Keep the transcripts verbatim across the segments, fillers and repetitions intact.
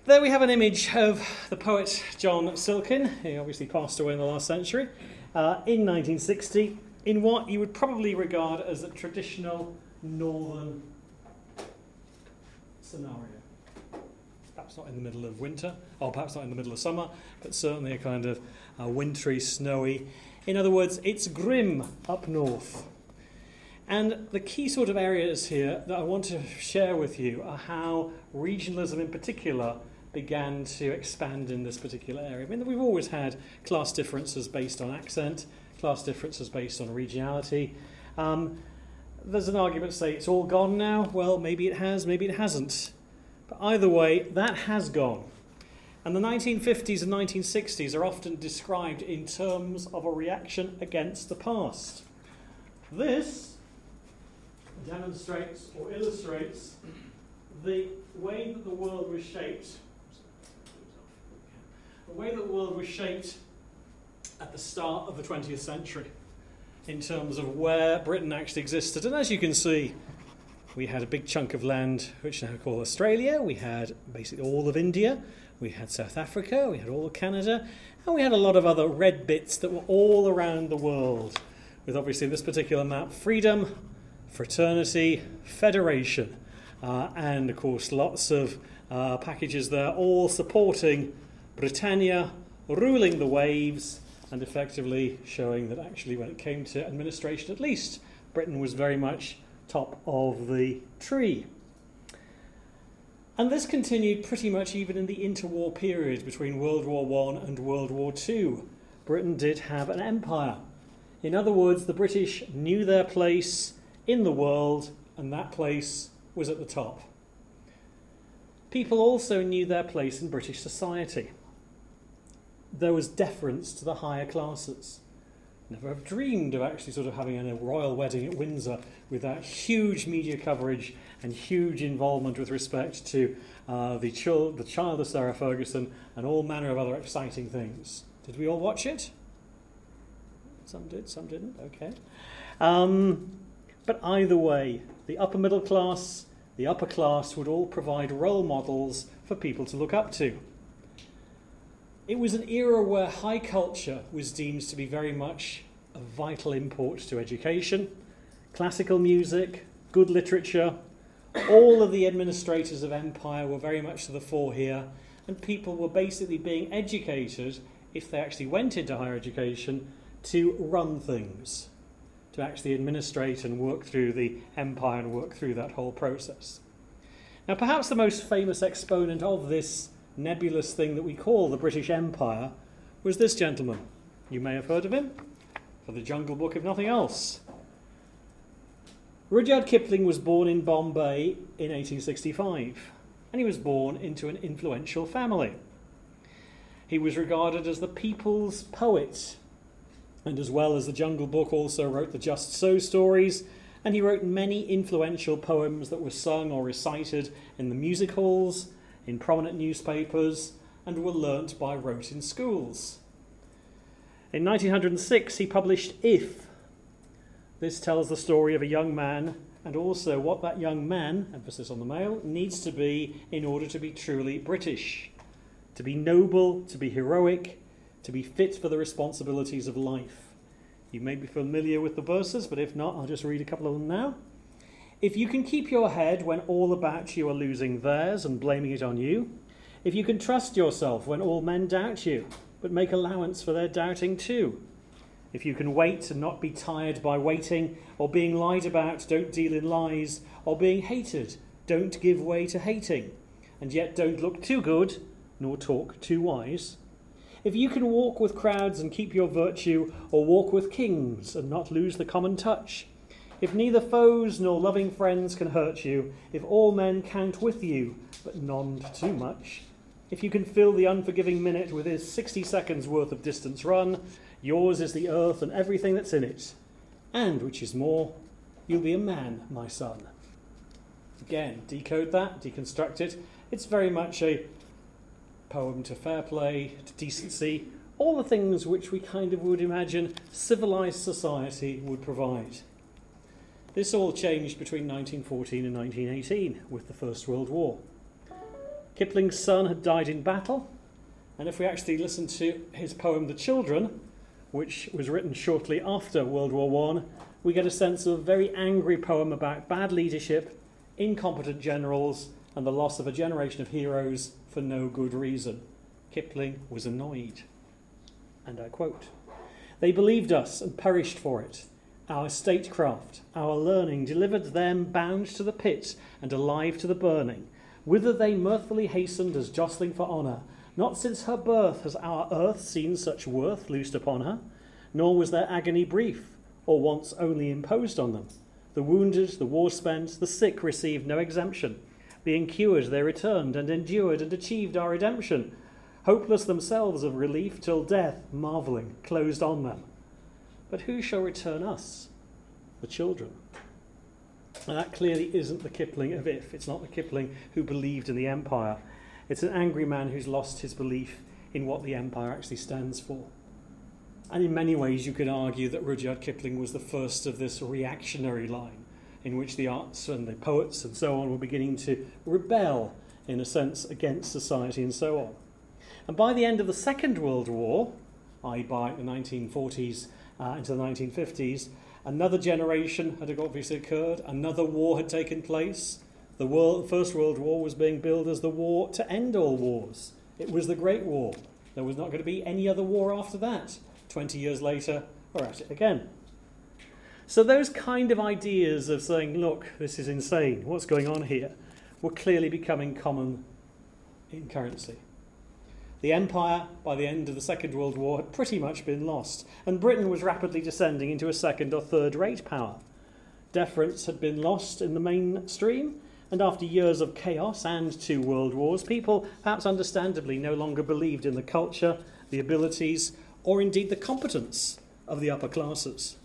There we have an image of the poet John Silkin. He obviously passed away in the last century, uh, in nineteen sixty, in what you would probably regard as a traditional northern scenario. Perhaps not in the middle of winter, or perhaps not in the middle of summer, but certainly a kind of uh, wintry, snowy. In other words, it's grim up north. And the key sort of areas here that I want to share with you are how regionalism in particular began to expand in this particular area. I mean, we've always had class differences based on accent, class differences based on regionality. Um, there's an argument to say it's all gone now. Well, maybe it has, maybe it hasn't. But either way, that has gone. And the nineteen fifties and nineteen sixties are often described in terms of a reaction against the past. This demonstrates or illustrates the way that the world was shaped. The way that the world was shaped at the start of the twentieth century in terms of where Britain actually existed. And as you can see, we had a big chunk of land which now called Australia, we had basically all of India, we had South Africa, we had all of Canada, and we had a lot of other red bits that were all around the world, with obviously this particular map, freedom, fraternity, federation, uh, and of course lots of uh, packages there all supporting Britannia ruling the waves and effectively showing that actually when it came to administration at least, Britain was very much top of the tree. And this continued pretty much even in the interwar period between World War One and World War Two. Britain did have an empire. In other words, the British knew their place in the world, and that place was at the top. People also knew their place in British society. There was deference to the higher classes. Never have dreamed of actually sort of having a royal wedding at Windsor without huge media coverage and huge involvement with respect to uh, the, child, the child of Sarah Ferguson and all manner of other exciting things. Did we all watch it? Some did, some didn't, okay. Um, but either way, the upper middle class, the upper class would all provide role models for people to look up to. It was an era where high culture was deemed to be very much a vital import to education. Classical music, good literature, all of the administrators of empire were very much to the fore here, and people were basically being educated, if they actually went into higher education, to run things, to actually administrate and work through the empire and work through that whole process. Now, perhaps the most famous exponent of this nebulous thing that we call the British Empire was this gentleman. You may have heard of him for the Jungle Book, if nothing else. Rudyard Kipling was born in Bombay in eighteen sixty-five, and he was born into an influential family. He was regarded as the people's poet, and as well as the Jungle Book also wrote the Just So stories, and he wrote many influential poems that were sung or recited in the music halls, in prominent newspapers, and were learnt by rote in schools. In nineteen oh six, he published If. This tells the story of a young man, and also what that young man, emphasis on the male, needs to be in order to be truly British. To be noble, to be heroic, to be fit for the responsibilities of life. You may be familiar with the verses, but if not, I'll just read a couple of them now. If you can keep your head when all about you are losing theirs and blaming it on you, if you can trust yourself when all men doubt you, but make allowance for their doubting too, if you can wait and not be tired by waiting, or being lied about, don't deal in lies, or being hated, don't give way to hating, and yet don't look too good, nor talk too wise, if you can walk with crowds and keep your virtue, or walk with kings and not lose the common touch, if neither foes nor loving friends can hurt you, if all men count with you, but none too much, if you can fill the unforgiving minute with his sixty seconds worth of distance run, yours is the earth and everything that's in it. And, which is more, you'll be a man, my son. Again, decode that, deconstruct it. It's very much a poem to fair play, to decency, all the things which we kind of would imagine civilized society would provide. This all changed between nineteen fourteen and nineteen eighteen with the First World War. Kipling's son had died in battle, and if we actually listen to his poem The Children, which was written shortly after World War One, we get a sense of a very angry poem about bad leadership, incompetent generals, and the loss of a generation of heroes for no good reason. Kipling was annoyed. And I quote, "They believed us and perished for it. Our statecraft, our learning, delivered them bound to the pit and alive to the burning, whither they mirthfully hastened as jostling for honour. Not since her birth has our earth seen such worth loosed upon her, nor was their agony brief, or once only imposed on them. The wounded, the war-spent, the sick received no exemption. Being cured, they returned and endured and achieved our redemption, hopeless themselves of relief till death, marvelling, closed on them. But who shall return us? The children." And that clearly isn't the Kipling of If. It's not the Kipling who believed in the empire. It's an angry man who's lost his belief in what the empire actually stands for. And in many ways you could argue that Rudyard Kipling was the first of this reactionary line, in which the arts and the poets and so on were beginning to rebel, in a sense, against society and so on. And by the end of the Second World War, that is by the nineteen forties uh, into the nineteen fifties, another generation had obviously occurred, another war had taken place. The world, First World War was being billed as the war to end all wars. It was the Great War. There was not going to be any other war after that. Twenty years later, we're at it again. So those kind of ideas of saying, look, this is insane, what's going on here, were clearly becoming common in currency. The empire, by the end of the Second World War, had pretty much been lost, and Britain was rapidly descending into a second or third-rate power. Deference had been lost in the mainstream, and after years of chaos and two world wars, people, perhaps understandably, no longer believed in the culture, the abilities, or indeed the competence of the upper classes.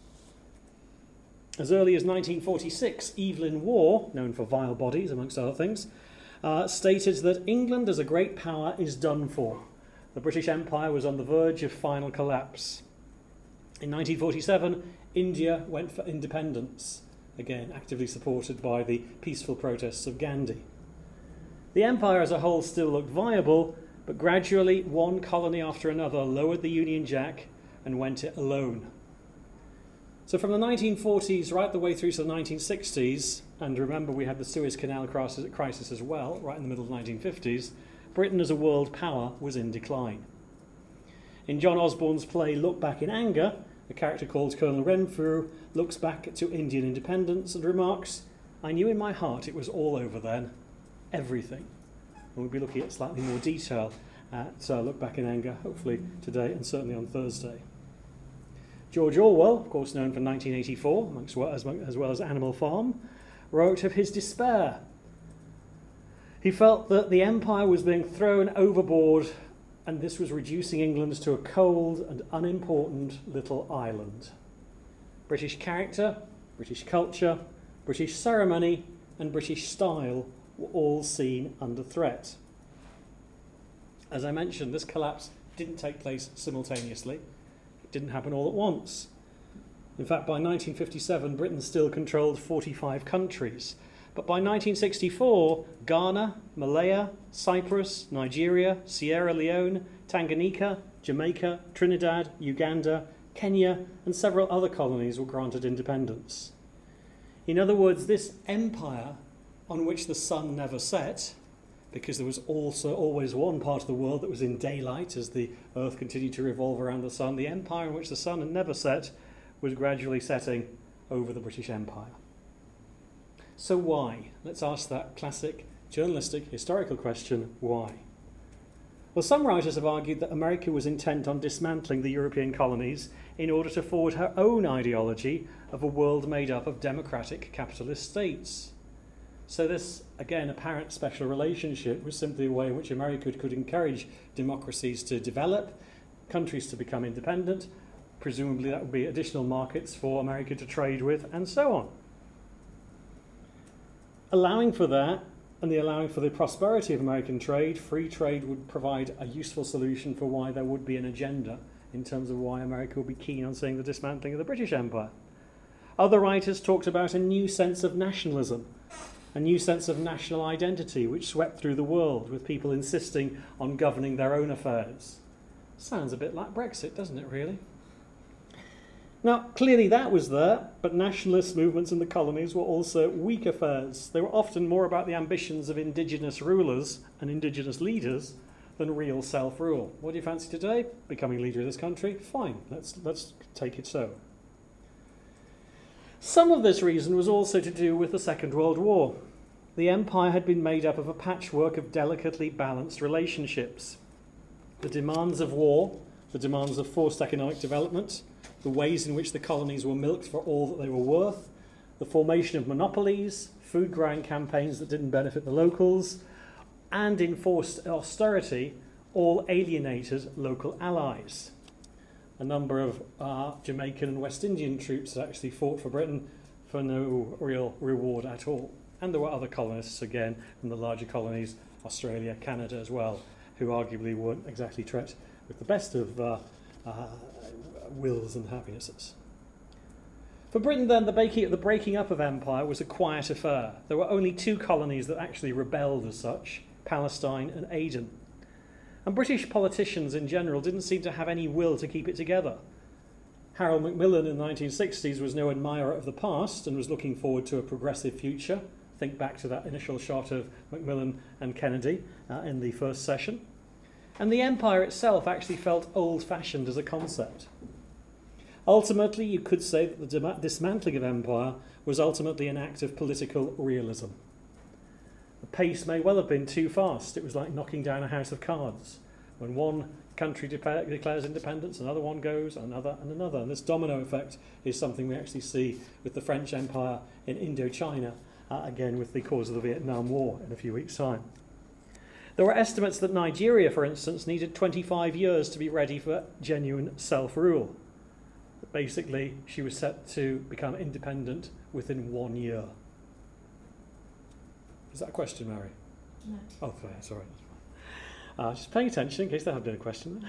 As early as nineteen forty-six, Evelyn Waugh, known for Vile Bodies, amongst other things, uh, stated that England as a great power is done for. The British Empire was on the verge of final collapse. In nineteen forty-seven, India went for independence, again actively supported by the peaceful protests of Gandhi. The empire as a whole still looked viable, but gradually one colony after another lowered the Union Jack and went it alone. So from the nineteen forties right the way through to the nineteen sixties, and remember we had the Suez Canal crisis as well, right in the middle of the nineteen fifties, Britain as a world power was in decline. In John Osborne's play Look Back in Anger, a character called Colonel Renfrew looks back to Indian independence and remarks, "I knew in my heart it was all over then, everything." And we'll be looking at slightly more detail at uh, Look Back in Anger, hopefully today and certainly on Thursday. George Orwell, of course known for nineteen eighty-four, amongst, as, as well as Animal Farm, wrote of his despair. He felt that the empire was being thrown overboard and this was reducing England to a cold and unimportant little island. British character, British culture, British ceremony and British style were all seen under threat. As I mentioned, this collapse didn't take place simultaneously. It didn't happen all at once. In fact, by nineteen fifty-seven, Britain still controlled forty-five countries. But by nineteen sixty-four, Ghana, Malaya, Cyprus, Nigeria, Sierra Leone, Tanganyika, Jamaica, Trinidad, Uganda, Kenya, and several other colonies were granted independence. In other words, this empire on which the sun never set, because there was also always one part of the world that was in daylight as the Earth continued to revolve around the sun, the empire in which the sun had never set was gradually setting over the British Empire. So why? Let's ask that classic journalistic historical question, why? Well, some writers have argued that America was intent on dismantling the European colonies in order to forward her own ideology of a world made up of democratic capitalist states. So this, again, apparent special relationship was simply a way in which America could encourage democracies to develop, countries to become independent, presumably that would be additional markets for America to trade with, and so on. Allowing for that, and the allowing for the prosperity of American trade, free trade would provide a useful solution for why there would be an agenda in terms of why America would be keen on seeing the dismantling of the British Empire. Other writers talked about a new sense of nationalism, a new sense of national identity which swept through the world, with people insisting on governing their own affairs. Sounds a bit like Brexit, doesn't it, really? Now, clearly that was there, but nationalist movements in the colonies were also weak affairs. They were often more about the ambitions of indigenous rulers and indigenous leaders than real self-rule. What do you fancy today? Becoming leader of this country? Fine, let's, let's take it so. Some of this reason was also to do with the Second World War. The empire had been made up of a patchwork of delicately balanced relationships. The demands of war, the demands of forced economic development, the ways in which the colonies were milked for all that they were worth, the formation of monopolies, food growing campaigns that didn't benefit the locals, and enforced austerity all alienated local allies. A number of uh, Jamaican and West Indian troops had actually fought for Britain for no real reward at all. And there were other colonists, again, from the larger colonies, Australia, Canada as well, who arguably weren't exactly treated with the best of uh, uh, wills and happinesses. For Britain, then, the breaking, the breaking up of empire was a quiet affair. There were only two colonies that actually rebelled as such, Palestine and Aden. And British politicians in general didn't seem to have any will to keep it together. Harold Macmillan in the nineteen sixties was no admirer of the past and was looking forward to a progressive future. Think back to that initial shot of Macmillan and Kennedy uh, in the first session. And the empire itself actually felt old-fashioned as a concept. Ultimately, you could say that the dim- dismantling of empire was ultimately an act of political realism. The pace may well have been too fast. It was like knocking down a house of cards. When one country de- declares independence, another one goes, another and another. And this domino effect is something we actually see with the French Empire in Indochina, uh, again with the cause of the Vietnam War in a few weeks' time. There were estimates that Nigeria, for instance, needed twenty-five years to be ready for genuine self-rule. Basically, she was set to become independent within one year. Is that a question, Mary? No. Oh, fair, sorry. Uh, just paying attention in case there had been a question.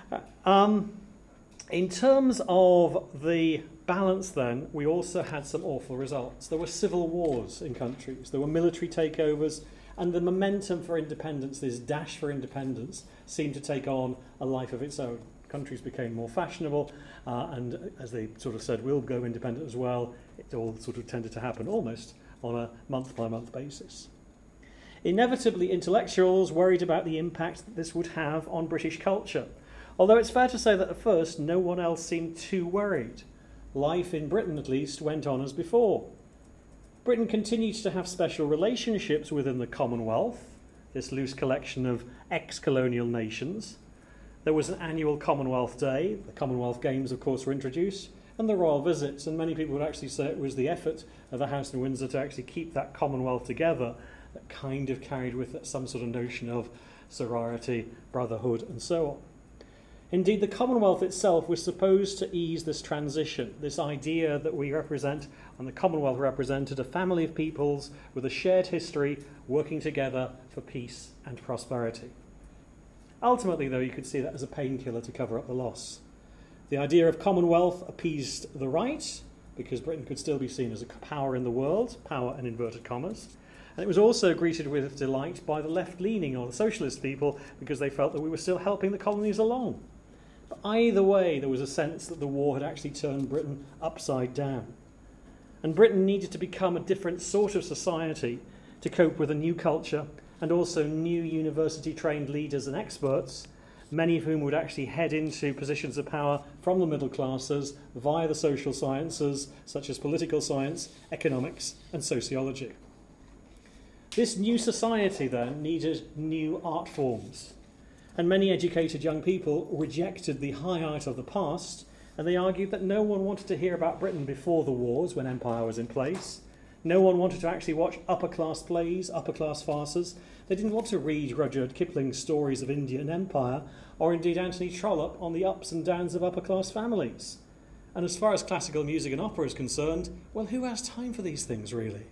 Um, in terms of the balance then, we also had some awful results. There were civil wars in countries. There were military takeovers. And the momentum for independence, this dash for independence, seemed to take on a life of its own. Countries became more fashionable, uh, and as they sort of said, we'll go independent as well. It all sort of tended to happen almost on a month-by-month basis. Inevitably, intellectuals worried about the impact that this would have on British culture, although it's fair to say that at first no one else seemed too worried. Life in Britain, at least, went on as before. Britain continued to have special relationships within the Commonwealth, this loose collection of ex-colonial nations. There was an annual Commonwealth Day. The Commonwealth Games, of course, were introduced, and the royal visits. And many people would actually say it was the effort of the House of Windsor to actually keep that Commonwealth together that kind of carried with it some sort of notion of sorority, brotherhood, and so on. Indeed, the Commonwealth itself was supposed to ease this transition, this idea that we represent, and the Commonwealth represented, a family of peoples with a shared history working together for peace and prosperity. Ultimately, though, you could see that as a painkiller to cover up the loss. The idea of Commonwealth appeased the right, because Britain could still be seen as a power in the world, power in inverted commas. And it was also greeted with delight by the left-leaning or the socialist people, because they felt that we were still helping the colonies along. But either way, there was a sense that the war had actually turned Britain upside down. And Britain needed to become a different sort of society to cope with a new culture and also new university-trained leaders and experts, many of whom would actually head into positions of power from the middle classes via the social sciences, such as political science, economics, and sociology. This new society, then, needed new art forms. And many educated young people rejected the high art of the past, and they argued that no one wanted to hear about Britain before the wars, when empire was in place. No one wanted to actually watch upper-class plays, upper-class farces. They didn't want to read Rudyard Kipling's stories of India and empire, or indeed Anthony Trollope on the ups and downs of upper-class families. And as far as classical music and opera is concerned, well, who has time for these things, really?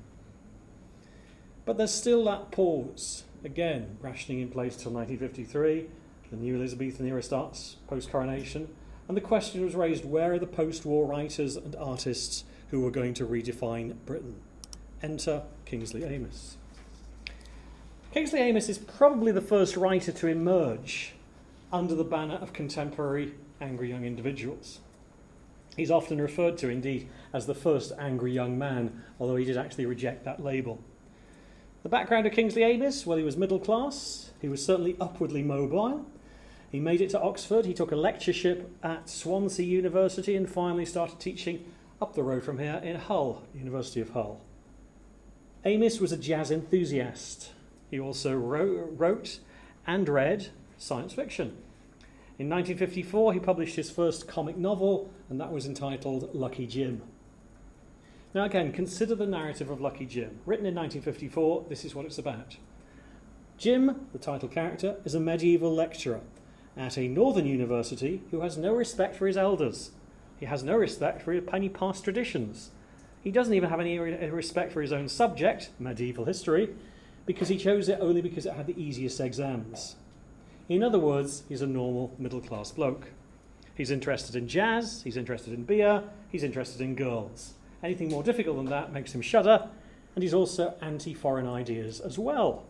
But there's still that pause. Again, rationing in place till nineteen fifty-three, the new Elizabethan era starts post-coronation, and the question was raised, where are the post-war writers and artists who were going to redefine Britain? enter Kingsley Amis. Kingsley Amis is probably the first writer to emerge under the banner of contemporary angry young individuals. He's often referred to, indeed, as the first angry young man, although he did actually reject that label. The background of Kingsley Amis, well, he was middle class, he was certainly upwardly mobile. He made it to Oxford, he took a lectureship at Swansea University and finally started teaching up the road from here in Hull, University of Hull. Amis was a jazz enthusiast. He also wrote, wrote and read science fiction. In nineteen fifty-four, he published his first comic novel, and that was entitled Lucky Jim. Now again, consider the narrative of Lucky Jim. Written in nineteen fifty-four, this is what it's about. Jim, the title character, is a medieval lecturer at a northern university who has no respect for his elders. He has no respect for any past traditions. He doesn't even have any respect for his own subject, medieval history, because he chose it only because it had the easiest exams. In other words, he's a normal middle-class bloke. He's interested in jazz, he's interested in beer, he's interested in girls. Anything more difficult than that makes him shudder, and he's also anti-foreign ideas as well.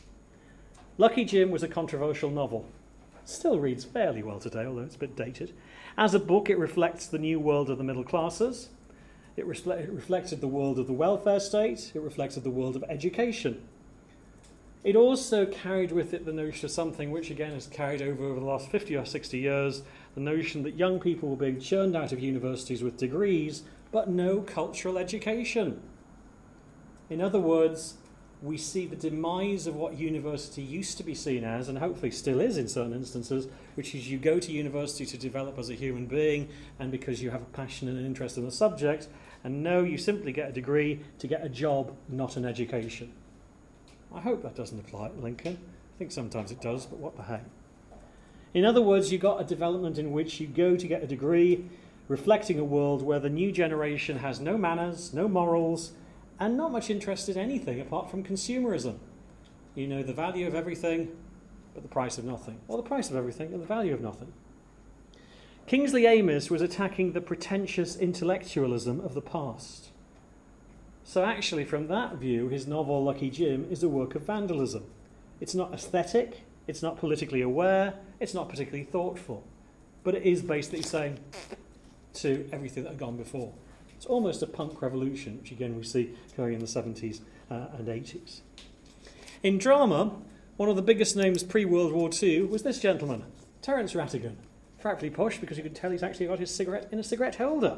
Lucky Jim was a controversial novel. Still reads fairly well today, although it's a bit dated. As a book, it reflects the new world of the middle classes. It, refle- it reflected the world of the welfare state. It reflected the world of education. It also carried with it the notion of something which, again, has carried over over the last fifty or sixty years, the notion that young people were being churned out of universities with degrees, but no cultural education. In other words, we see the demise of what university used to be seen as, and hopefully still is in certain instances, which is you go to university to develop as a human being and because you have a passion and an interest in the subject, and no, you simply get a degree to get a job, not an education. I hope that doesn't apply at Lincoln. I think sometimes it does, but what the heck. In other words, you got a development in which you go to get a degree, reflecting a world where the new generation has no manners, no morals, and not much interest in anything apart from consumerism. You know the value of everything, but the price of nothing. Or the price of everything and the value of nothing. Kingsley Amis was attacking the pretentious intellectualism of the past. So actually, from that view, his novel Lucky Jim is a work of vandalism. It's not aesthetic, it's not politically aware, it's not particularly thoughtful, but it is basically saying to everything that had gone before. It's almost a punk revolution, which again we see going in the seventies uh, and eighties. In drama, one of the biggest names pre-World War Two was this gentleman, Terence Rattigan. Frightfully posh because you can tell he's actually got his cigarette in a cigarette holder.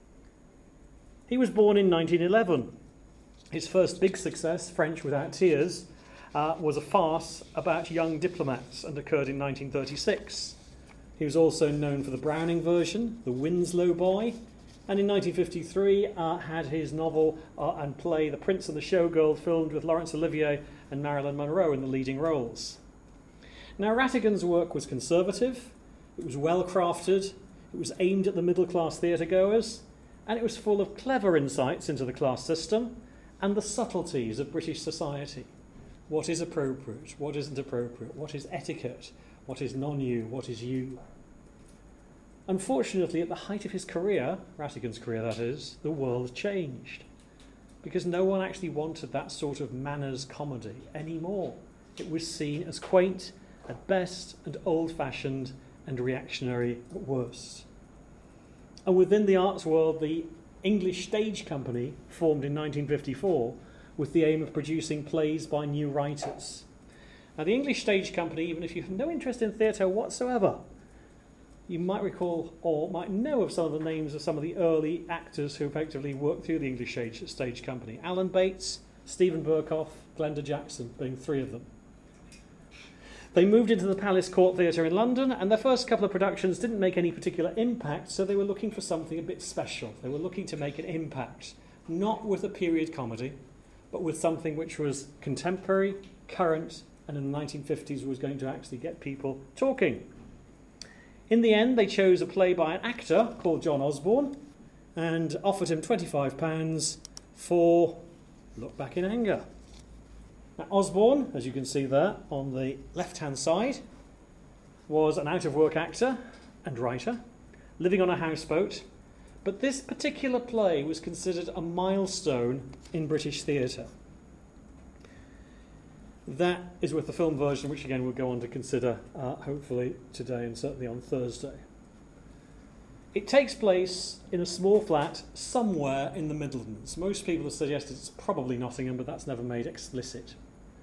He was born in nineteen eleven. His first big success, French Without Tears, uh, was a farce about young diplomats and occurred in nineteen thirty-six. He was also known for the Browning version, The Winslow Boy, and in nineteen fifty-three uh, had his novel uh, and play The Prince and the Showgirl filmed with Laurence Olivier and Marilyn Monroe in the leading roles. Now, Rattigan's work was conservative, it was well crafted, it was aimed at the middle-class theatre-goers, and it was full of clever insights into the class system and the subtleties of British society. What is appropriate, what isn't appropriate, what is etiquette, what is non-you, what is you. Unfortunately, at the height of his career, Rattigan's career that is, the world changed. Because no one actually wanted that sort of manners comedy anymore. It was seen as quaint at best and old-fashioned and reactionary at worst. And within the arts world, the English Stage Company formed in nineteen fifty-four with the aim of producing plays by new writers. Now, the English Stage Company, even if you have no interest in theatre whatsoever, you might recall or might know of some of the names of some of the early actors who effectively worked through the English Stage, stage Company. Alan Bates, Stephen Burkoff, Glenda Jackson being three of them. They moved into the Palace Court Theatre in London, and their first couple of productions didn't make any particular impact, so they were looking for something a bit special. They were looking to make an impact, not with a period comedy, but with something which was contemporary, current, and in the nineteen fifties was going to actually get people talking. In the end, they chose a play by an actor called John Osborne and offered him twenty-five pounds for Look Back in Anger. Now, Osborne, as you can see there on the left-hand side, was an out-of-work actor and writer, living on a houseboat, But this particular play was considered a milestone in British theatre. That is with the film version, which again we'll go on to consider uh, hopefully today and certainly on Thursday. It takes place in a small flat somewhere in the Midlands. Most people have suggested it's probably Nottingham, but that's never made explicit.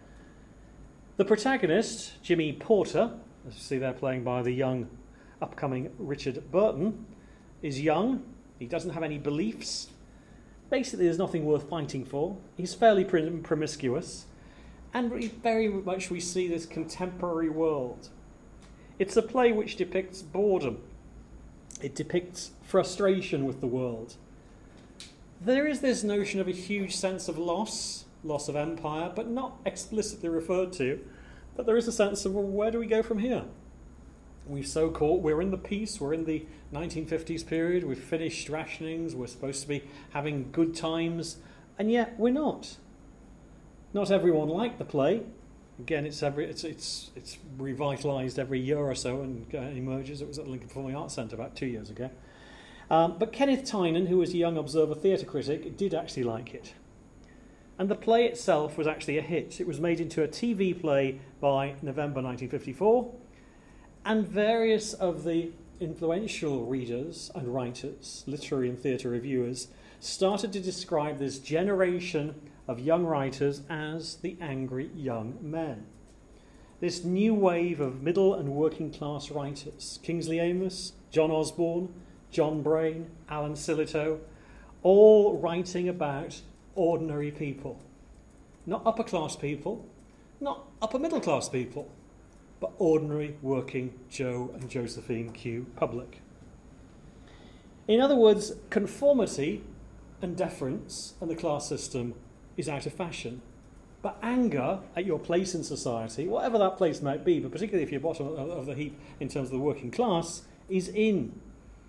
The protagonist, Jimmy Porter, as you see there playing by the young upcoming Richard Burton, is young. He doesn't have any beliefs. Basically, there's nothing worth fighting for. He's fairly prom- promiscuous. And very much we see this contemporary world. It's a play which depicts boredom. It depicts frustration with the world. There is this notion of a huge sense of loss, loss of empire, but not explicitly referred to. But there is a sense of, well, where do we go from here? We've so caught, we're in the peace, we're in the nineteen fifties period, we've finished rationings, we're supposed to be having good times, and yet we're not. Not everyone liked the play. Again, it's every it's it's it's revitalised every year or so and uh, emerges. It was at the Lincoln Performing Arts Centre about two years ago. Um, but Kenneth Tynan, who was a young Observer theatre critic, did actually like it. And the play itself was actually a hit. It was made into a T V play by November nineteen fifty-four, and various of the influential readers and writers, literary and theatre reviewers, started to describe this generation of young writers as the angry young men. This new wave of middle and working class writers, Kingsley Amis, John Osborne, John Brain, Alan Sillitoe, all writing about ordinary people. Not upper class people, not upper middle class people, but ordinary working Joe and Josephine Q public. In other words, conformity and deference and the class system is out of fashion. But anger at your place in society, whatever that place might be, but particularly if you're bottom of the heap in terms of the working class, is in.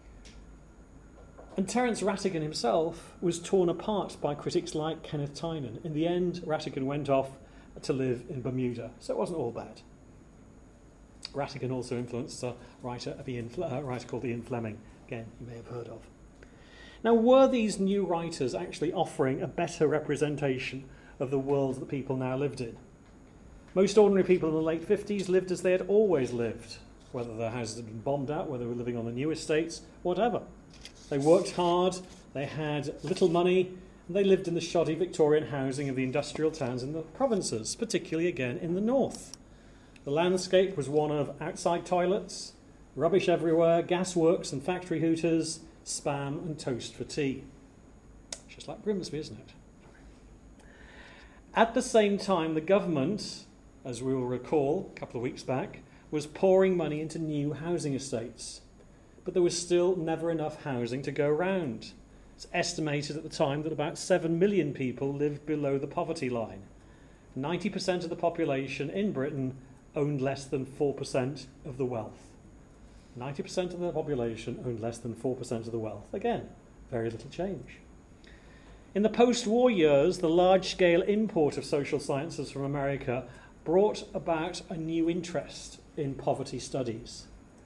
And Terence Rattigan himself was torn apart by critics like Kenneth Tynan. In the end, Rattigan went off to live in Bermuda, so it wasn't all bad. Rattigan also influenced a writer, Ian, a writer called Ian Fleming, again, you may have heard of. Now, were these new writers actually offering a better representation of the world that people now lived in? Most ordinary people in the late fifties lived as they had always lived, whether their houses had been bombed out, whether they were living on the new estates, whatever. They worked hard, they had little money, and they lived in the shoddy Victorian housing of the industrial towns in the provinces, particularly again in the north. The landscape was one of outside toilets, rubbish everywhere, gasworks and factory hooters, spam and toast for tea. Just like Grimsby, isn't it? At the same time, the government, as we will recall a couple of weeks back, was pouring money into new housing estates. But there was still never enough housing to go round. It's estimated at the time that about seven million people lived below the poverty line. ninety percent of the population in Britain owned less than four percent of the wealth. ninety percent of the population owned less than four percent of the wealth. Again, very little change. In the post-war years, the large-scale import of social sciences from America brought about a new interest in poverty studies,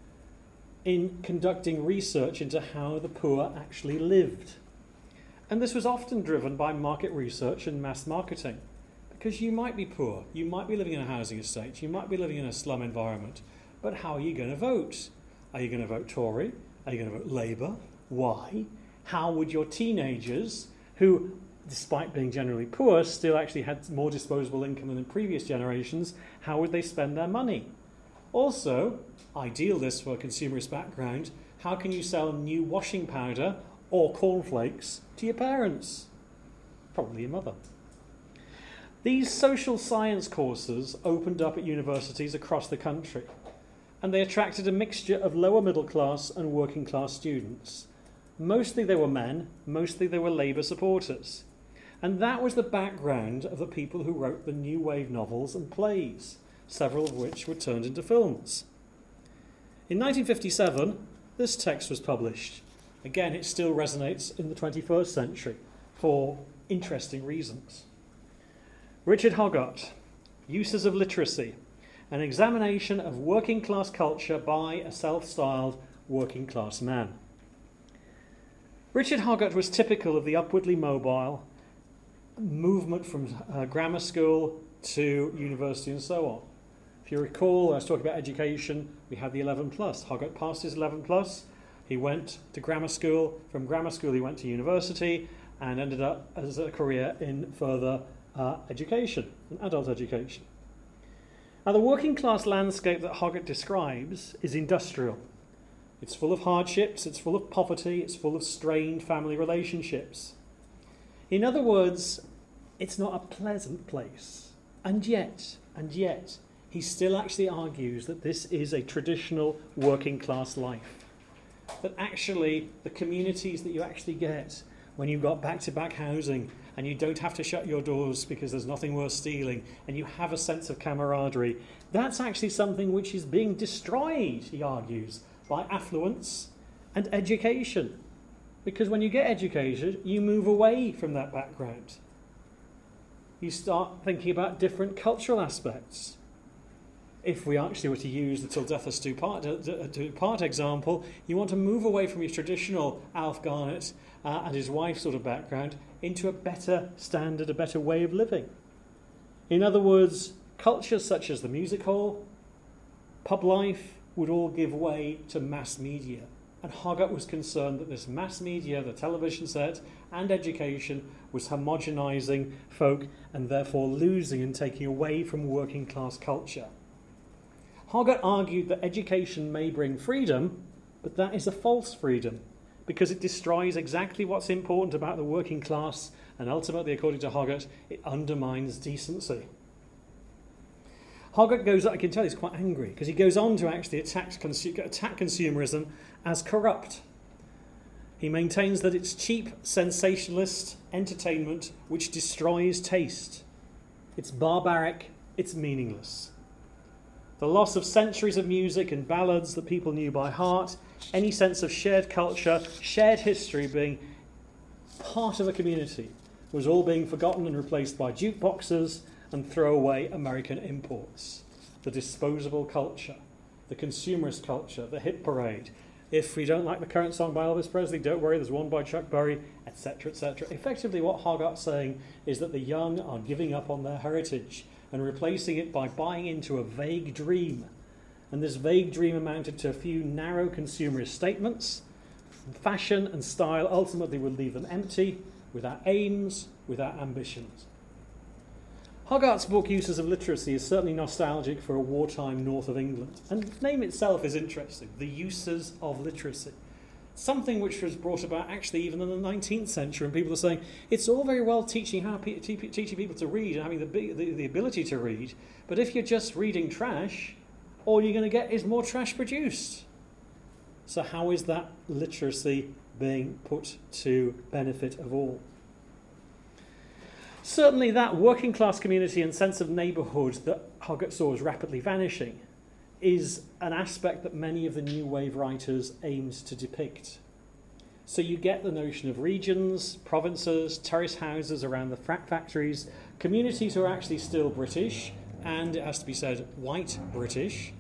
in conducting research into how the poor actually lived. And this was often driven by market research and mass marketing, because you might be poor, you might be living in a housing estate, you might be living in a slum environment, but how are you going to vote? Are you going to vote Tory? Are you going to vote Labour? Why? How would your teenagers, who, despite being generally poor, still actually had more disposable income than in previous generations, how would they spend their money? Also, ideal this for a consumerist background, how can you sell new washing powder or cornflakes to your parents? Probably your mother. These social science courses opened up at universities across the country, and they attracted a mixture of lower middle class and working class students. Mostly they were men, mostly they were Labour supporters. And that was the background of the people who wrote the new wave novels and plays, several of which were turned into films. In nineteen fifty-seven, this text was published. Again, it still resonates in the twenty-first century for interesting reasons. Richard Hoggart, Uses of Literacy, an examination of working class culture by a self-styled working class man. Richard Hoggart was typical of the upwardly mobile movement from uh, grammar school to university and so on. If you recall, I was talking about education, we had the eleven plus. Hoggart passed his eleven plus, he went to grammar school, from grammar school he went to university and ended up as a career in further uh, education, in adult education. Now the working class landscape that Hoggart describes is industrial. It's full of hardships, it's full of poverty, it's full of strained family relationships. In other words, it's not a pleasant place. And yet, and yet, he still actually argues that this is a traditional working class life. That actually the communities that you actually get when you've got back-to-back housing and you don't have to shut your doors because there's nothing worth stealing and you have a sense of camaraderie, that's actually something which is being destroyed, he argues, by affluence and education. Because when you get educated, you move away from that background. You start thinking about different cultural aspects. If we actually were to use the till death us do part, do part example, you want to move away from your traditional Alf Garnett uh, and his wife sort of background into a better standard, a better way of living. In other words, cultures such as the music hall, pub life, would all give way to mass media. And Hoggart was concerned that this mass media, the television set, and education was homogenising folk and therefore losing and taking away from working class culture. Hoggart argued that education may bring freedom, but that is a false freedom because it destroys exactly what's important about the working class, and ultimately, according to Hoggart, it undermines decency. Hoggart goes, I can tell he's quite angry, because he goes on to actually attack, consu- attack consumerism as corrupt. He maintains that it's cheap, sensationalist entertainment which destroys taste. It's barbaric, it's meaningless. The loss of centuries of music and ballads that people knew by heart, any sense of shared culture, shared history being part of a community, was all being forgotten and replaced by jukeboxes and throwaway American imports. The disposable culture, the consumerist culture, the hit parade. If we don't like the current song by Elvis Presley, don't worry, there's one by Chuck Berry, et cetera, et cetera. Effectively, what Hoggart's saying is that the young are giving up on their heritage and replacing it by buying into a vague dream. And this vague dream amounted to a few narrow consumerist statements. Fashion and style ultimately would leave them empty, without aims, without ambitions. Hoggart's book, Uses of Literacy, is certainly nostalgic for a wartime north of England. And the name itself is interesting, The Uses of Literacy. Something which was brought about actually even in the nineteenth century, and people are saying, it's all very well teaching how pe- te- teaching people to read and having the, the, the ability to read, but if you're just reading trash, all you're going to get is more trash produced. So how is that literacy being put to benefit of all? Certainly that working class community and sense of neighbourhood that Hoggart saw as rapidly vanishing is an aspect that many of the new wave writers aimed to depict. So you get the notion of regions, provinces, terrace houses around the frac factories, communities who are actually still British, and it has to be said, white British.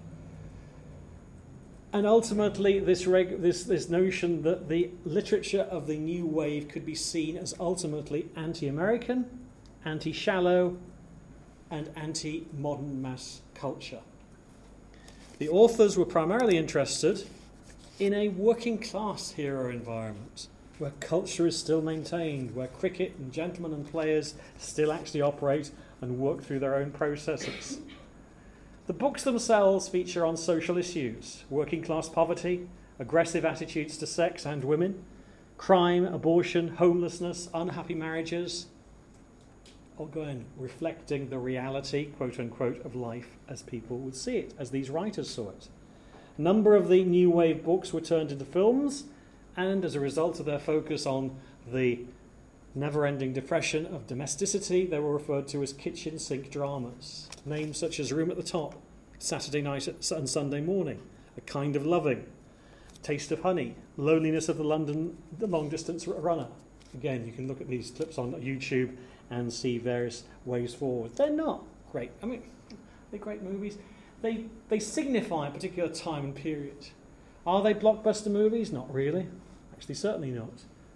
And ultimately this, reg- this, this notion that the literature of the new wave could be seen as ultimately anti-American, anti-shallow, and anti-modern mass culture. The authors were primarily interested in a working class hero environment where culture is still maintained, where cricket and gentlemen and players still actually operate and work through their own processes. The books themselves feature on social issues, working class poverty, aggressive attitudes to sex and women, crime, abortion, homelessness, unhappy marriages, again, reflecting the reality, quote unquote, of life as people would see it, as these writers saw it. A number of the new wave books were turned into films, and as a result of their focus on the never-ending depression of domesticity, they were referred to as kitchen sink dramas. Names such as Room at the Top, Saturday Night and Sunday Morning, A Kind of Loving, Taste of Honey, Loneliness of the London the Long Distance Runner. Again, you can look at these clips on YouTube and see various ways forward. They're not great. I mean, they're great movies. They they signify a particular time and period. Are they blockbuster movies? Not really. Actually, certainly not.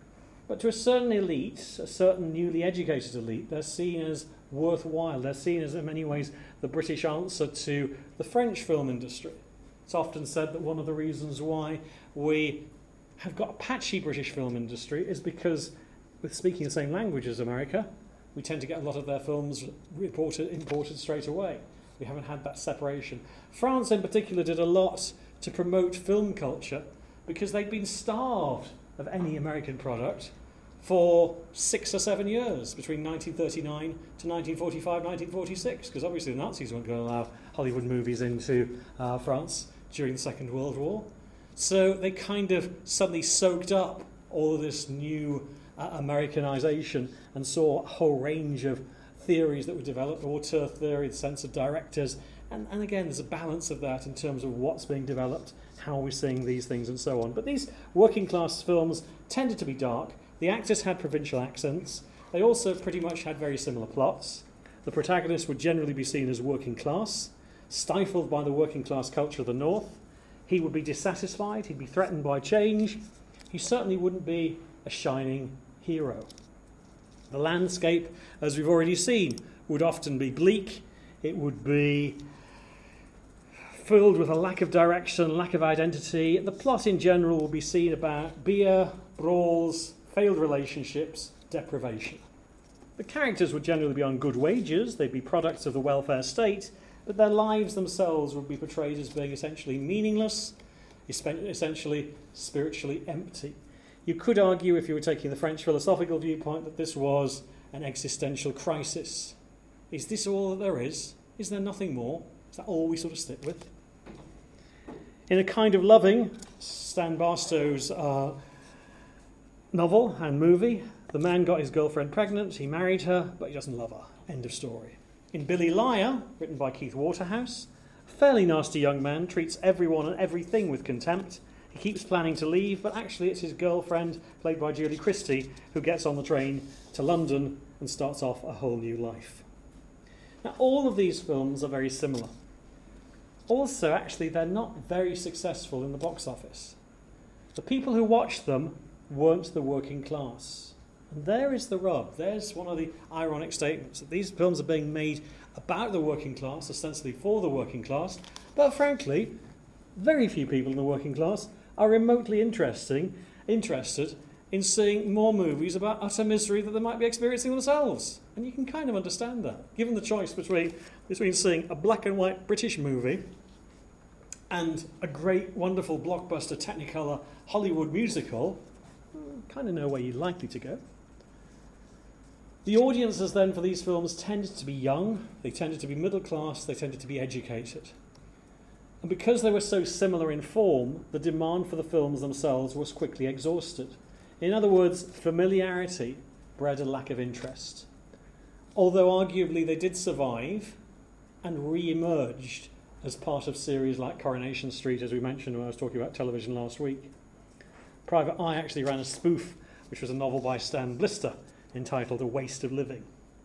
But to a certain elite, a certain newly educated elite, they're seen as worthwhile. They're seen as, in many ways, the British answer to the French film industry. It's often said that one of the reasons why we have got a patchy British film industry is because, with speaking the same language as America, we tend to get a lot of their films reported, imported straight away. We haven't had that separation. France, in particular, did a lot to promote film culture because they'd been starved of any American product for six or seven years, between nineteen thirty-nine to nineteen forty-five, nineteen forty-six, because obviously the Nazis weren't going to allow Hollywood movies into uh, France during the Second World War. So they kind of suddenly soaked up all of this new uh, Americanization and saw a whole range of theories that were developed, auteur theory, the sense of directors, and, and again there's a balance of that in terms of what's being developed, how we're seeing these things and so on. But these working class films tended to be dark. The actors had provincial accents. They also pretty much had very similar plots. The protagonists would generally be seen as working class, stifled by the working class culture of the North. He would be dissatisfied, he'd be threatened by change. He certainly wouldn't be a shining hero. The landscape, as we've already seen, would often be bleak. It would be filled with a lack of direction, lack of identity. The plot in general will be seen about beer, brawls, failed relationships, deprivation. The characters would generally be on good wages, they'd be products of the welfare state, but their lives themselves would be portrayed as being essentially meaningless, essentially spiritually empty. You could argue, if you were taking the French philosophical viewpoint, that this was an existential crisis. Is this all that there is? Is there nothing more? Is that all we sort of stick with? In A Kind of Loving, Stan Barstow's uh, novel and movie, the man got his girlfriend pregnant, he married her, but he doesn't love her. End of story. In Billy Liar, written by Keith Waterhouse, a fairly nasty young man treats everyone and everything with contempt. He keeps planning to leave, but actually it's his girlfriend, played by Julie Christie, who gets on the train to London and starts off a whole new life. Now, all of these films are very similar. Also, actually, they're not very successful in the box office. The people who watched them weren't the working class. And there is the rub. There's one of the ironic statements, that these films are being made about the working class, ostensibly for the working class, but frankly, very few people in the working class are remotely interesting, interested in seeing more movies about utter misery that they might be experiencing themselves. And you can kind of understand that. Given the choice between, between seeing a black and white British movie and a great, wonderful, blockbuster, Technicolor Hollywood musical, you kind of know where you're likely to go. The audiences then for these films tended to be young, they tended to be middle class, they tended to be educated. And because they were so similar in form, the demand for the films themselves was quickly exhausted. In other words, familiarity bred a lack of interest. Although arguably they did survive and re-emerged as part of series like Coronation Street, as we mentioned when I was talking about television last week. Private Eye actually ran a spoof, which was a novel by Stan Blister, entitled A Waste of Living.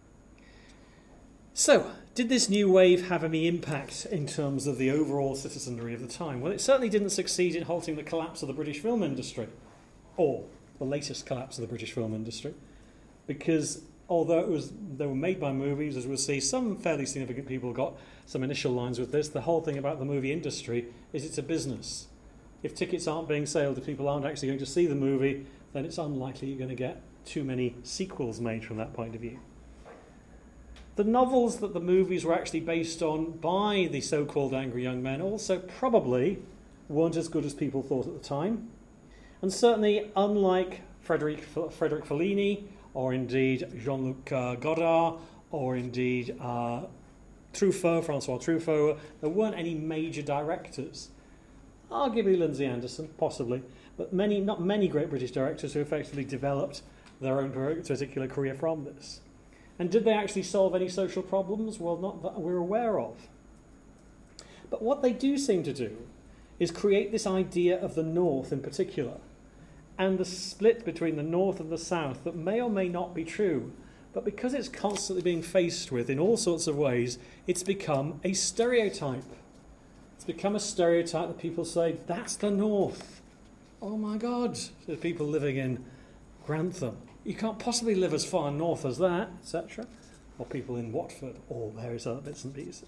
So, did this new wave have any impact in terms of the overall citizenry of the time? Well, it certainly didn't succeed in halting the collapse of the British film industry, or the latest collapse of the British film industry, because although it was they were made by movies, as we'll see, some fairly significant people got some initial lines with this. The whole thing about the movie industry is it's a business. If tickets aren't being sold, if people aren't actually going to see the movie, then it's unlikely you're going to get too many sequels made from that point of view. The novels that the movies were actually based on by the so-called angry young men also probably weren't as good as people thought at the time. And certainly, unlike Frederic, Frederic Fellini, or indeed Jean-Luc uh, Godard, or indeed uh, Truffaut, Francois Truffaut, there weren't any major directors. Arguably Lindsay Anderson, possibly, but many, not many great British directors who effectively developed their own particular career from this. And did they actually solve any social problems? Well, not that we're aware of. But what they do seem to do is create this idea of the North in particular, and the split between the North and the South that may or may not be true, but because it's constantly being faced with in all sorts of ways, it's become a stereotype. It's become a stereotype that people say, that's the North. Oh my God, the people living in Grantham. You can't possibly live as far north as that, et cetera. Or people in Watford, or various other bits and pieces.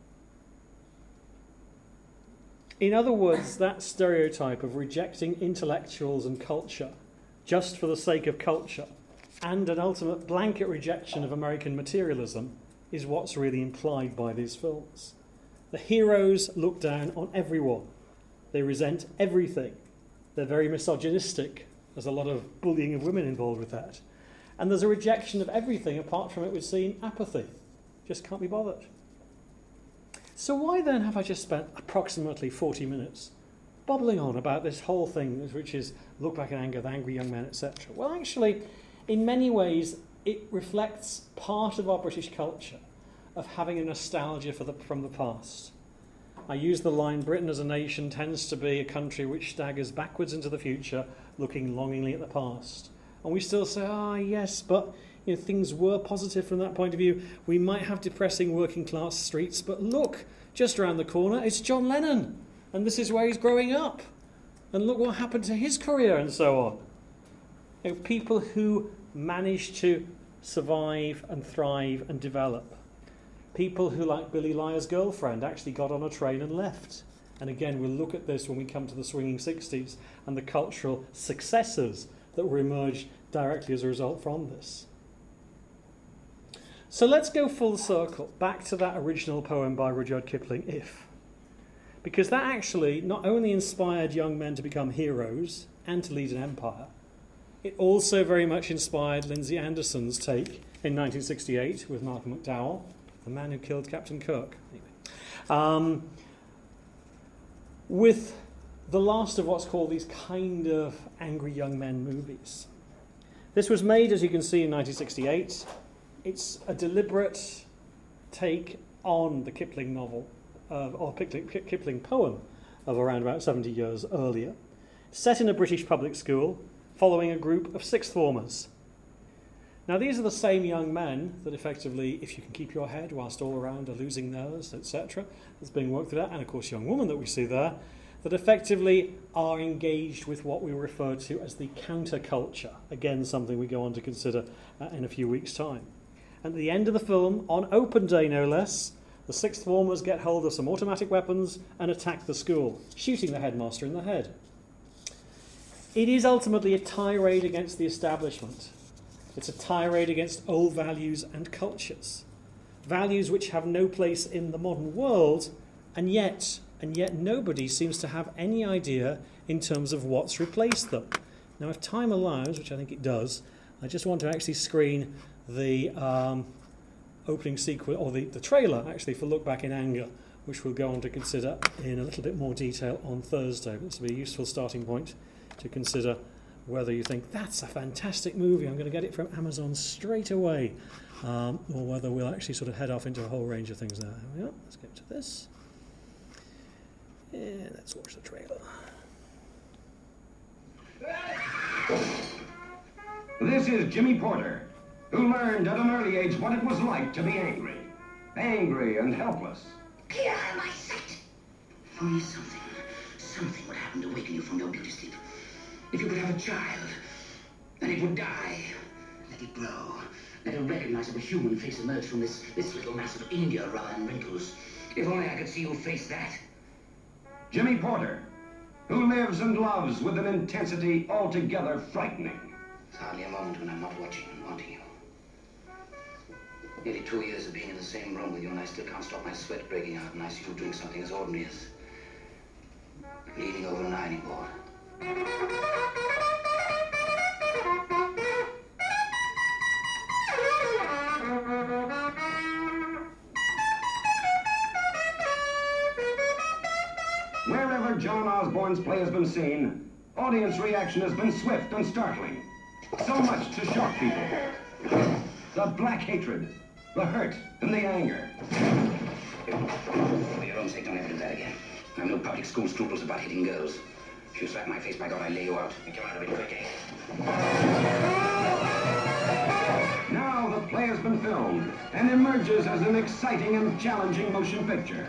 In other words, that stereotype of rejecting intellectuals and culture just for the sake of culture and an ultimate blanket rejection of American materialism is what's really implied by these films. The heroes look down on everyone. They resent everything. They're very misogynistic. There's a lot of bullying of women involved with that. And there's a rejection of everything. Apart from it, we've seen apathy. Just can't be bothered. So why then have I just spent approximately forty minutes bobbling on about this whole thing, which is look back in anger, the angry young men, et cetera? Well, actually, in many ways, it reflects part of our British culture of having a nostalgia for the, from the past. I use the line, Britain as a nation tends to be a country which staggers backwards into the future, looking longingly at the past. And we still say, ah, yes, but you know, things were positive from that point of view. We might have depressing working class streets, but look, just around the corner, it's John Lennon. And this is where he's growing up. And look what happened to his career and so on. You know, people who managed to survive and thrive and develop. People who, like Billy Lyer's girlfriend, actually got on a train and left. And again, we'll look at this when we come to the swinging sixties and the cultural successors that were emerged directly as a result from this. So let's go full circle, back to that original poem by Rudyard Kipling, If. Because that actually not only inspired young men to become heroes and to lead an empire, it also very much inspired Lindsay Anderson's take in nineteen sixty-eight with Malcolm McDowell, the man who killed Captain Kirk. Anyway. Um, with the last of what's called these kind of angry young men movies. This was made, as you can see, in nineteen sixty-eight. It's a deliberate take on the Kipling novel, uh, or Kipling, Kipling poem of around about seventy years earlier, set in a British public school, following a group of sixth formers. Now, these are the same young men that effectively, if you can keep your head whilst all around are losing theirs, et cetera, that's being worked through that, and of course, young woman that we see there, that effectively are engaged with what we refer to as the counterculture. Again, something we go on to consider uh, in a few weeks' time. At the end of the film, on open day no less, the sixth formers get hold of some automatic weapons and attack the school, shooting the headmaster in the head. It is ultimately a tirade against the establishment. It's a tirade against old values and cultures, values which have no place in the modern world, and yet, and yet nobody seems to have any idea in terms of what's replaced them. Now, if time allows, which I think it does, I just want to actually screen the um, opening sequence, or the, the trailer, actually, for Look Back in Anger, which we'll go on to consider in a little bit more detail on Thursday. This will be a useful starting point to consider whether you think that's a fantastic movie, I'm going to get it from Amazon straight away, um, or whether we'll actually sort of head off into a whole range of things now. Here we are. Let's get to this. Yeah, let's watch the trailer. This is Jimmy Porter, who learned at an early age what it was like to be angry. Angry and helpless. Clear out of my sight. Only something, something would happen to waken you from your beauty sleep. If you could have a child, and it would die, let it grow. Let a recognizable human face emerge from this, this little mass of India-rubber and wrinkles. If only I could see you face that. Jimmy Porter, who lives and loves with an intensity altogether frightening. There's hardly a moment when I'm not watching and wanting you. Nearly two years of being in the same room with you, and I still can't stop my sweat breaking out, and I see you doing something as ordinary as leaning over an ironing board. Wherever John Osborne's play has been seen, audience reaction has been swift and startling. So much to shock people. The black hatred, the hurt, and the anger. For your own sake, don't ever do that again. I have no public school scruples about hitting girls. If you slap my face, by God, I lay you out and come out of it quick, eh? Now the play has been filmed and emerges as an exciting and challenging motion picture.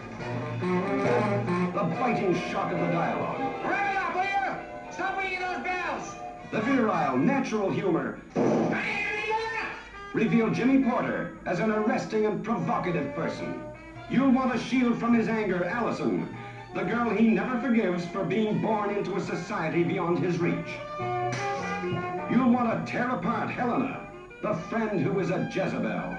The biting shock of the dialogue. Hurry up, will you? Stop ringing those bells! The virile, natural humor revealed Jimmy Porter as an arresting and provocative person. You'll want to shield from his anger Allison, the girl he never forgives for being born into a society beyond his reach. You'll want to tear apart Helena, the friend who is a Jezebel.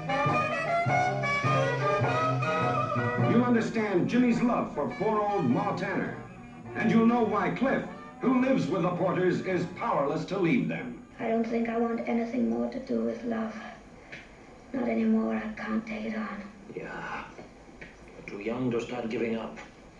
You'll understand Jimmy's love for poor old Ma Tanner. And you'll know why Cliff, who lives with the Porters, is powerless to leave them. I don't think I want anything more to do with love. Not anymore. I can't take it on. Yeah. You're too young to start giving up.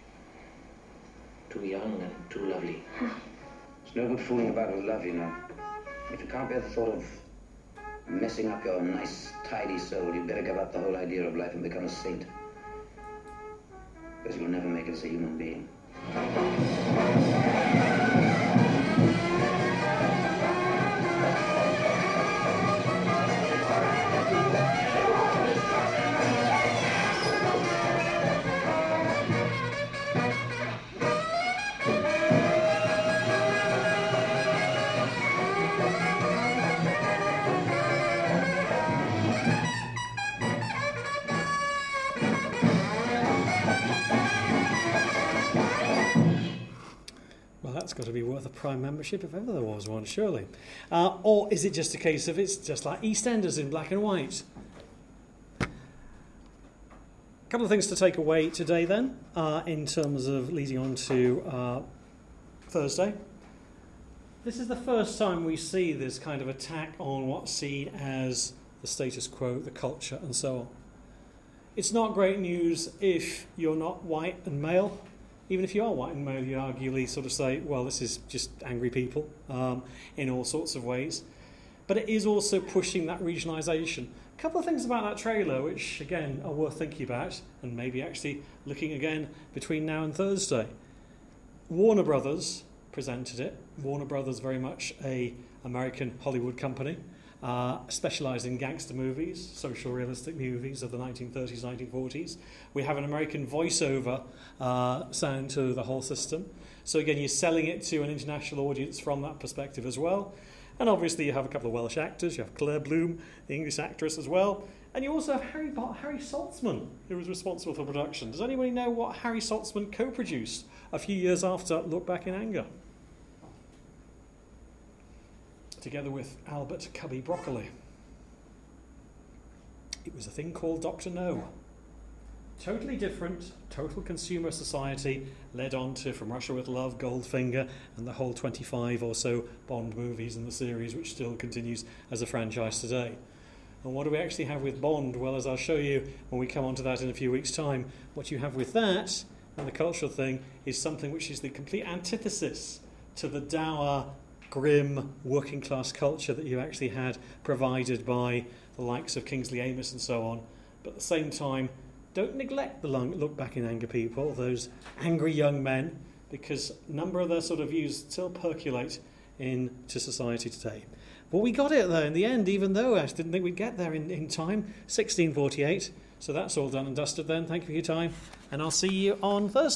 Too young and too lovely. It's no good fooling about with love, you know. If you can't bear the thought of messing up your nice, tidy soul, you'd better give up the whole idea of life and become a saint. Because you'll never make it as a human being. That's got to be worth a Prime membership if ever there was one, surely. Uh, or is it just a case of it's just like EastEnders in black and white? A couple of things to take away today then, uh, in terms of leading on to uh, Thursday. This is the first time we see this kind of attack on what's seen as the status quo, the culture, and so on. It's not great news if you're not white and male. Even if you are white and male, you arguably sort of say, well, this is just angry people um, in all sorts of ways. But it is also pushing that regionalisation. A couple of things about that trailer, which, again, are worth thinking about, and maybe actually looking again between now and Thursday. Warner Brothers presented it. Warner Brothers, very much a American Hollywood company, uh, specialised in gangster movies, social realistic movies of the nineteen thirties, nineteen forties. We have an American voiceover uh, sound to the whole system. So again, you're selling it to an international audience from that perspective as well. And obviously you have a couple of Welsh actors. You have Claire Bloom, the English actress as well. And you also have Harry, Harry Saltzman, who was responsible for production. Does anybody know what Harry Saltzman co-produced a few years after Look Back in Anger? Together with Albert Cubby Broccoli. It was a thing called Doctor No. Totally different, total consumer society, led on to From Russia with Love, Goldfinger, and the whole twenty-five or so Bond movies in the series, which still continues as a franchise today. And what do we actually have with Bond? Well, as I'll show you when we come on to that in a few weeks' time, what you have with that, and the cultural thing, is something which is the complete antithesis to the dour, grim, working-class culture that you actually had provided by the likes of Kingsley Amis and so on. But at the same time, don't neglect the Look Back in Anger people, those angry young men, because a number of their sort of views still percolate into society today. But we got it, though, in the end, even though I didn't think we'd get there in, in time, sixteen forty-eight. So that's all done and dusted then. Thank you for your time, and I'll see you on Thursday.